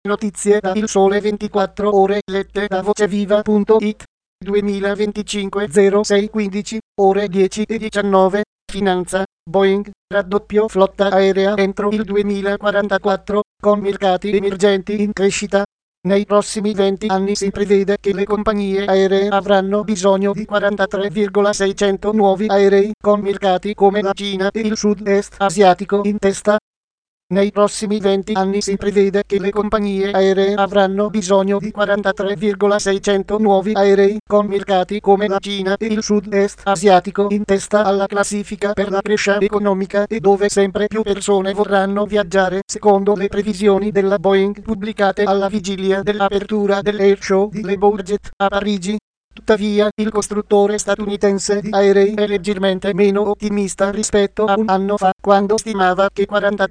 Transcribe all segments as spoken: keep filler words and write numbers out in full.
Notizie da Il Sole ventiquattro Ore lette da voceviva punto it. duemilaventicinque zero sei quindici, ore dieci e diciannove. Finanza. Boeing, raddoppio flotta aerea entro il duemilaquarantaquattro, con mercati emergenti in crescita. Nei prossimi venti anni si prevede che le compagnie aeree avranno bisogno di quarantatré virgola seicento nuovi aerei, con mercati come la Cina e il sud-est asiatico in testa. Nei prossimi venti anni si prevede che le compagnie aeree avranno bisogno di quarantatré virgola seicento nuovi aerei, con mercati come la Cina e il sud-est asiatico in testa alla classifica per la crescita economica e dove sempre più persone vorranno viaggiare, secondo le previsioni della Boeing pubblicate alla vigilia dell'apertura dell'Air Show di Le Bourget a Parigi. Tuttavia, il costruttore statunitense di aerei è leggermente meno ottimista rispetto a un anno fa, quando stimava che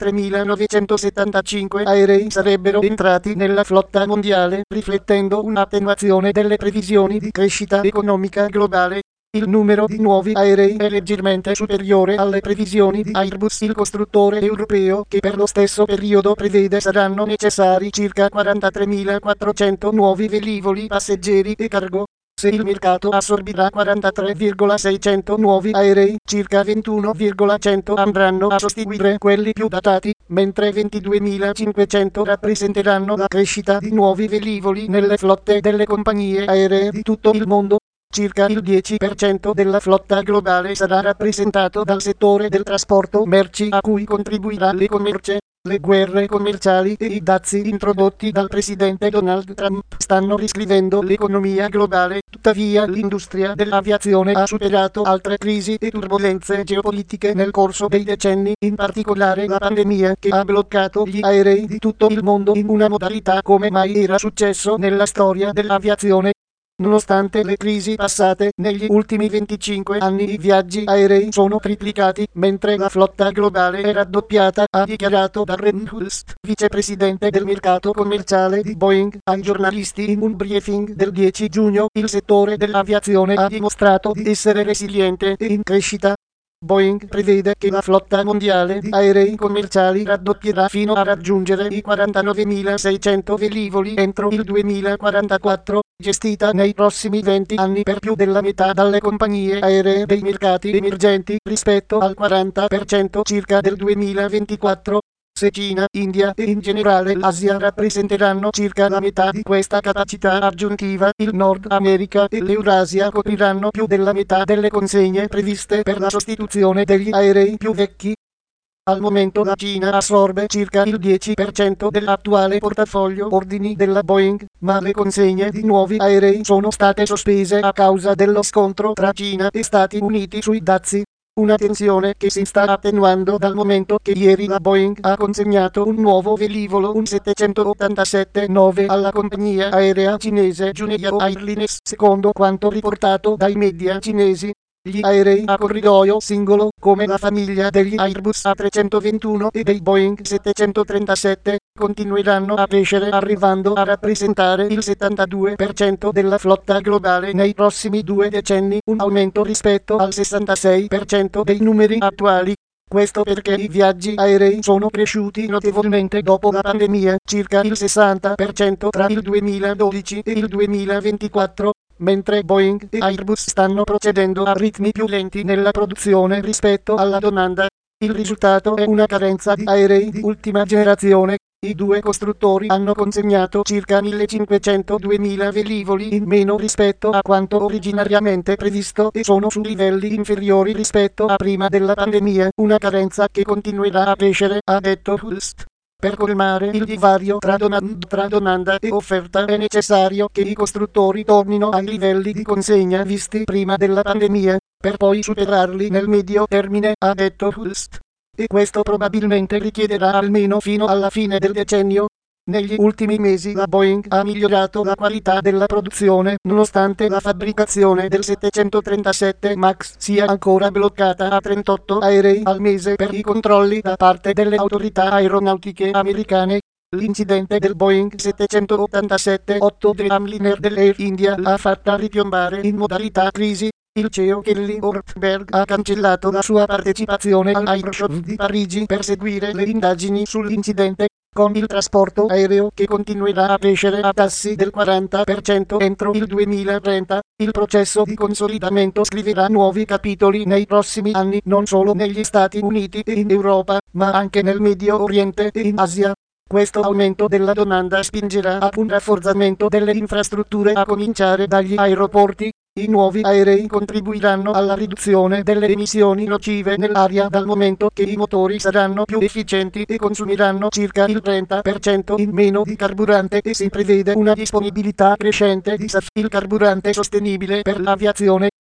quarantatremilanovecentosettantacinque aerei sarebbero entrati nella flotta mondiale, riflettendo un'attenuazione delle previsioni di crescita economica globale. Il numero di nuovi aerei è leggermente superiore alle previsioni di Airbus, il costruttore europeo, che per lo stesso periodo prevede saranno necessari circa quarantatremilaquattrocento nuovi velivoli passeggeri e cargo. Se il mercato assorbirà quarantatré virgola seicento nuovi aerei, circa ventuno virgola cento andranno a sostituire quelli più datati, mentre ventiduemilacinquecento rappresenteranno la crescita di nuovi velivoli nelle flotte delle compagnie aeree di tutto il mondo. Circa il dieci per cento della flotta globale sarà rappresentato dal settore del trasporto merci, a cui contribuirà l'e-commerce. Le guerre commerciali e i dazi introdotti dal presidente Donald Trump stanno riscrivendo l'economia globale, tuttavia l'industria dell'aviazione ha superato altre crisi e turbolenze geopolitiche nel corso dei decenni, in particolare la pandemia che ha bloccato gli aerei di tutto il mondo in una modalità come mai era successo nella storia dell'aviazione. Nonostante le crisi passate, negli ultimi venticinque anni i viaggi aerei sono triplicati, mentre la flotta globale è raddoppiata, ha dichiarato Darren Hulst, vicepresidente del mercato commerciale di Boeing, ai giornalisti in un briefing del dieci giugno. Il settore dell'aviazione ha dimostrato di essere resiliente e in crescita. Boeing prevede che la flotta mondiale di aerei commerciali raddoppierà fino a raggiungere i quarantanovemilaseicento velivoli entro il duemilaquarantaquattro, gestita nei prossimi venti anni per più della metà dalle compagnie aeree dei mercati emergenti rispetto al quaranta per cento circa del duemilaventiquattro. Se Cina, India e in generale l'Asia rappresenteranno circa la metà di questa capacità aggiuntiva, il Nord America e l'Eurasia copriranno più della metà delle consegne previste per la sostituzione degli aerei più vecchi. Al momento la Cina assorbe circa il dieci per cento dell'attuale portafoglio ordini della Boeing, ma le consegne di nuovi aerei sono state sospese a causa dello scontro tra Cina e Stati Uniti sui dazi. Una tensione che si sta attenuando dal momento che ieri la Boeing ha consegnato un nuovo velivolo, un settecentottantasette nove, alla compagnia aerea cinese Juneyao Airlines, secondo quanto riportato dai media cinesi. Gli aerei a corridoio singolo, come la famiglia degli Airbus A trecentoventuno e dei Boeing settecentotrentasette, continueranno a crescere arrivando a rappresentare il settantadue per cento della flotta globale nei prossimi due decenni, un aumento rispetto al sessantasei per cento dei numeri attuali. Questo perché i viaggi aerei sono cresciuti notevolmente dopo la pandemia, circa il sessanta per cento tra il duemiladodici e il duemilaventiquattro, mentre Boeing e Airbus stanno procedendo a ritmi più lenti nella produzione rispetto alla domanda. Il risultato è una carenza di aerei di ultima generazione. I due costruttori hanno consegnato circa millecinquecento-duemila velivoli in meno rispetto a quanto originariamente previsto e sono su livelli inferiori rispetto a prima della pandemia, una carenza che continuerà a crescere, ha detto Hulst. Per colmare il divario tra domanda, tra domanda e offerta è necessario che i costruttori tornino ai livelli di consegna visti prima della pandemia, per poi superarli nel medio termine, ha detto Hulst. E questo probabilmente richiederà almeno fino alla fine del decennio. Negli ultimi mesi la Boeing ha migliorato la qualità della produzione, nonostante la fabbricazione del settecentotrentasette MAX sia ancora bloccata a trentotto aerei al mese per i controlli da parte delle autorità aeronautiche americane. L'incidente del Boeing settecentottantasette otto Dreamliner dell'Air India l'ha fatta ripiombare in modalità crisi. Il C E O Kelly Ortberg ha cancellato la sua partecipazione all'Air Show di Parigi per seguire le indagini sull'incidente. Con il trasporto aereo che continuerà a crescere a tassi del quaranta per cento entro il duemilatrenta, il processo di consolidamento scriverà nuovi capitoli nei prossimi anni non solo negli Stati Uniti e in Europa, ma anche nel Medio Oriente e in Asia. Questo aumento della domanda spingerà ad un rafforzamento delle infrastrutture a cominciare dagli aeroporti. I nuovi aerei contribuiranno alla riduzione delle emissioni nocive nell'aria dal momento che i motori saranno più efficienti e consumeranno circa il trenta per cento in meno di carburante e si prevede una disponibilità crescente di S A F. Il carburante sostenibile per l'aviazione